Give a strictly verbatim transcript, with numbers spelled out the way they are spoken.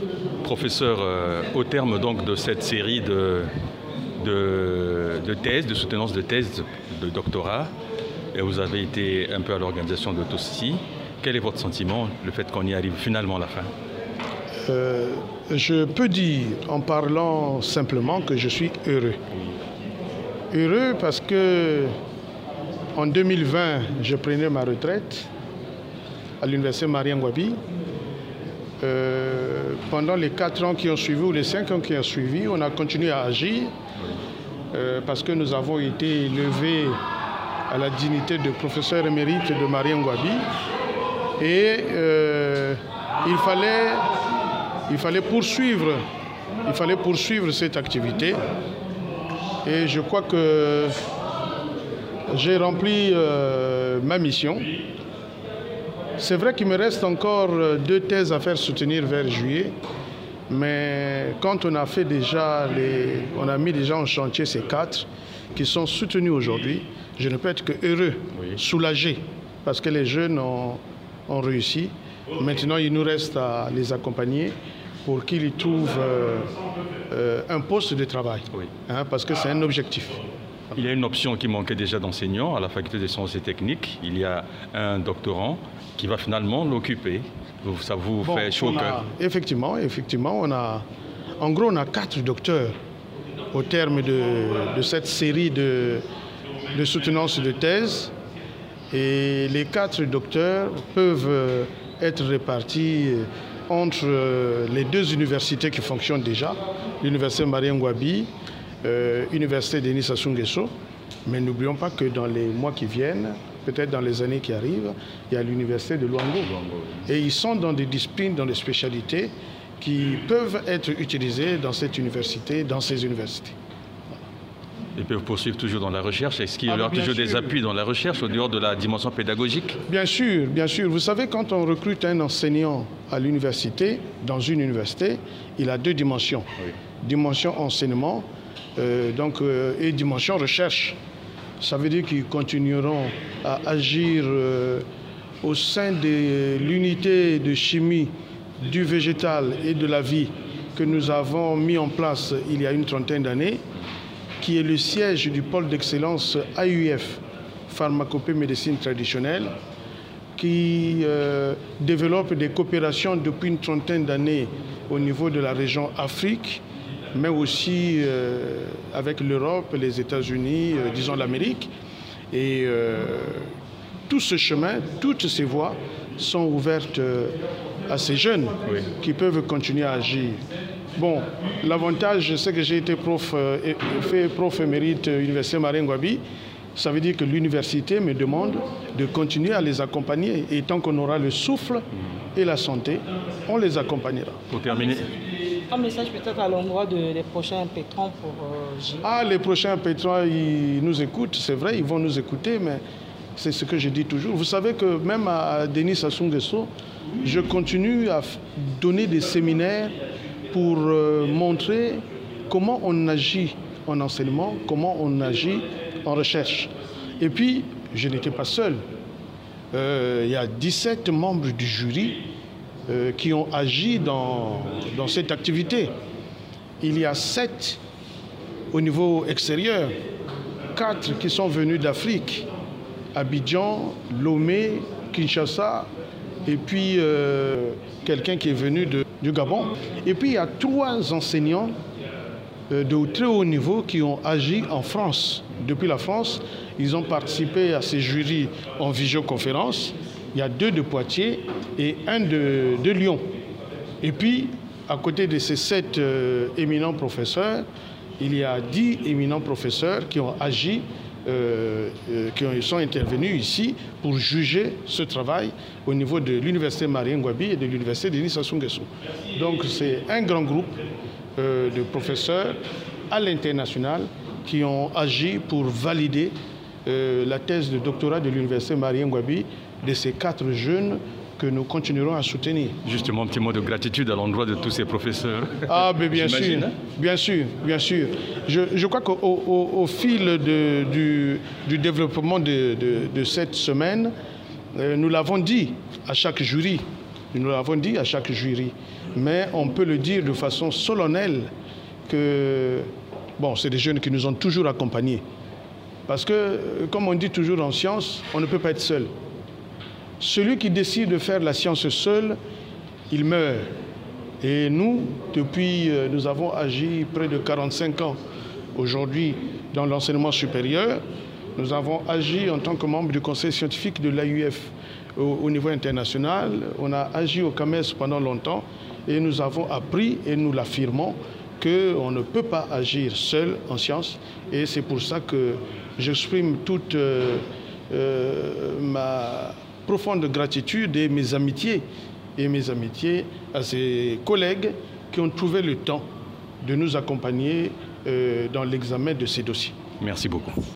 Professeur, euh, au terme donc de cette série de, de, de thèses, de soutenance de thèses de doctorat, et vous avez été un peu à l'organisation de tout ceci. Quel est votre sentiment, le fait qu'on y arrive finalement à la fin? euh, Je peux dire, en parlant simplement, que je suis heureux. Heureux parce que en deux mille vingt, je prenais ma retraite à l'université Marie-Ngouabi. Euh, pendant les quatre ans qui ont suivi, ou les cinq ans qui ont suivi, on a continué à agir euh, parce que nous avons été élevés à la dignité de professeur émérite de Marie-Ngouabi. Et euh, il fallait, il fallait poursuivre, il fallait poursuivre cette activité. Et je crois que j'ai rempli euh, ma mission. C'est vrai qu'il me reste encore deux thèses à faire soutenir vers juillet, mais quand on a fait déjà les, on a mis déjà en chantier ces quatre qui sont soutenus aujourd'hui, je ne peux être que heureux, oui. soulagé, parce que les jeunes ont, ont réussi. Maintenant, il nous reste à les accompagner pour qu'ils y trouvent euh, euh, un poste de travail, oui. hein, parce que c'est un objectif. Il y a une option qui manquait déjà d'enseignants à la faculté des sciences et techniques. Il y a un doctorant qui va finalement l'occuper. Ça vous bon, fait chaud au cœur? Effectivement, effectivement, on a, en gros, on a quatre docteurs au terme de, de cette série de, de soutenance de thèse. Et les quatre docteurs peuvent être répartis entre les deux universités qui fonctionnent déjà, l'université Marie-Ngouabi, Euh, Université Denis Sassou Nguesso, mais n'oublions pas que dans les mois qui viennent, peut-être dans les années qui arrivent, il y a l'Université de Luango. Et ils sont dans des disciplines, dans des spécialités qui peuvent être utilisées dans cette université, dans ces universités. Ils peuvent poursuivre toujours dans la recherche. Est-ce qu'il y aura ah, toujours sûr. des appuis dans la recherche au dehors de la dimension pédagogique? Bien sûr, bien sûr. Vous savez, quand on recrute un enseignant à l'université, dans une université, il a deux dimensions. Oui. Dimension enseignement, Euh, donc, euh, et dimension recherche. Ça veut dire qu'ils continueront à agir euh, au sein de l'unité de chimie du végétal et de la vie que nous avons mis en place il y a une trentaine d'années, qui est le siège du pôle d'excellence A U F, pharmacopée médecine traditionnelle, qui euh, développe des coopérations depuis une trentaine d'années au niveau de la région Afrique, mais aussi euh, avec l'Europe, les États-Unis, euh, disons l'Amérique. Et euh, tout ce chemin, toutes ces voies sont ouvertes euh, à ces jeunes oui. qui peuvent continuer à agir. Bon, l'avantage, c'est que j'ai été prof, euh, fait prof émérite à l'Université Marie-Ngouabi. Ça veut dire que l'université me demande de continuer à les accompagner. Et tant qu'on aura le souffle et la santé, on les accompagnera. Pour terminer. Un message peut-être à l'endroit de, des prochains pétrons pour euh, J. Ah, les prochains pétrons, ils nous écoutent, c'est vrai, ils vont nous écouter, mais c'est ce que je dis toujours. Vous savez que même à Denis Sassou Nguesso, je continue à donner des séminaires pour euh, montrer comment on agit en enseignement, comment on agit en recherche. Et puis, je n'étais pas seul. Euh, il y a dix-sept membres du jury Euh, qui ont agi dans, dans cette activité. Il y a sept au niveau extérieur, quatre qui sont venus d'Afrique, Abidjan, Lomé, Kinshasa, et puis euh, quelqu'un qui est venu de, du Gabon. Et puis il y a trois enseignants euh, de très haut niveau qui ont agi en France. Depuis la France, ils ont participé à ces jurys en visioconférence. Il y a deux de Poitiers et un de, de Lyon. Et puis, à côté de ces sept euh, éminents professeurs, il y a dix éminents professeurs qui ont agi, euh, euh, qui ont, sont intervenus ici pour juger ce travail au niveau de l'Université Marie-Ngouabi et de l'Université Denis Sassou Nguesso. Donc, c'est un grand groupe euh, de professeurs à l'international qui ont agi pour valider euh, la thèse de doctorat de l'Université Marie-Ngouabi de ces quatre jeunes que nous continuerons à soutenir. Justement, un petit mot de gratitude à l'endroit de tous ces professeurs. Ah, mais bien sûr, hein? bien sûr, bien sûr. Je, je crois qu'au au, au fil de, du, du développement de, de, de cette semaine, euh, nous l'avons dit à chaque jury, nous l'avons dit à chaque jury, mais on peut le dire de façon solennelle que, bon, c'est des jeunes qui nous ont toujours accompagnés. Parce que, comme on dit toujours en science, on ne peut pas être seul. Celui qui décide de faire la science seul, il meurt. Et nous, depuis, nous avons agi près de quarante-cinq ans aujourd'hui dans l'enseignement supérieur. Nous avons agi en tant que membre du conseil scientifique de l'A U F au, au niveau international. On a agi au C A M E S pendant longtemps et nous avons appris et nous l'affirmons qu'on ne peut pas agir seul en sciences. Et c'est pour ça que j'exprime toute euh, euh, ma profonde gratitude et mes amitiés et mes amitiés à ces collègues qui ont trouvé le temps de nous accompagner euh, dans l'examen de ces dossiers. Merci beaucoup.